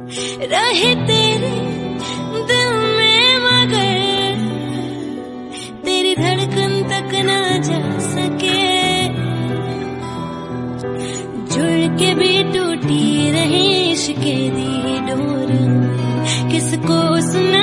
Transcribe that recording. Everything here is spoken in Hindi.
रहे तेरे दिल में मगर तेरी धड़कन तक ना जा सके, जुड़ के भी टूटी रहे इश्क़ दी डोर, किसको सुना